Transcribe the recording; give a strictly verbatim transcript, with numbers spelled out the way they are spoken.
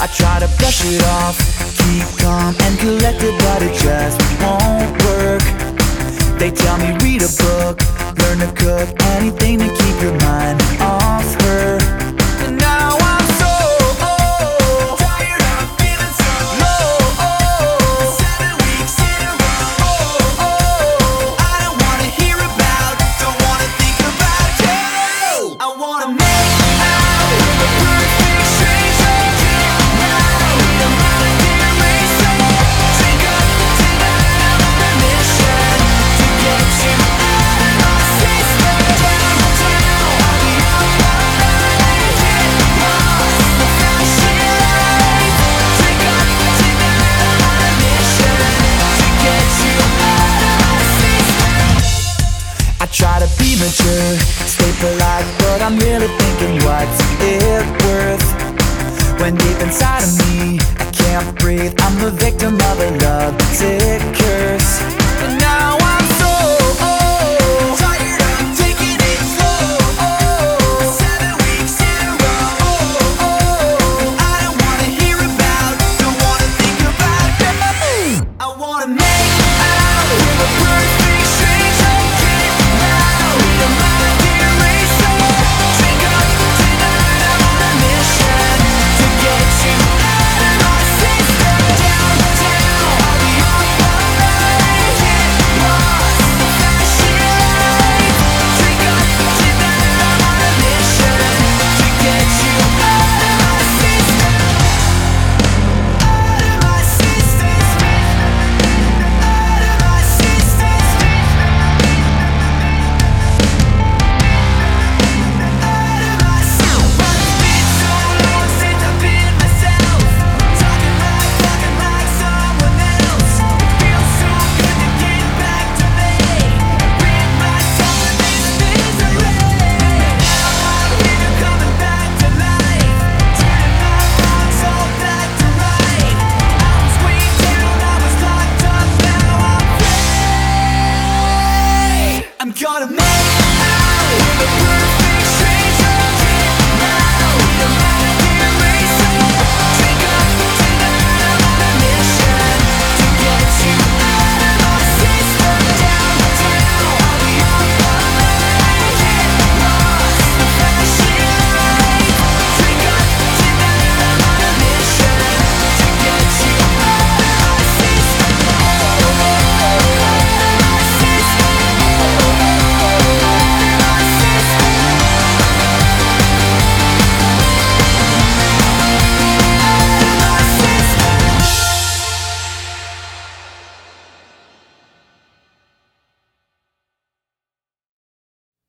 I try to brush it off, keep calm and collected, but it just won't work. They tell me read a book, learn to cook, anything to keep your mind off her. And now I'm so oh, tired of feeling so low. Oh, seven weeks in a row. Oh, oh, I don't wanna hear about, don't wanna think about you. I wanna make out with a perfect stranger. Now need a modern racer. Drink up tonight, I'm on a mission to get you out of my system. Downtown, I'll be on my mind. Get lost in the fashion life. Drink up tonight, I'm on a mission to get you out of my system. I try to be mature, stay polite, but I'm really thinking what's it worth? When deep inside of me, I can't breathe, I'm the victim of a love sick curse.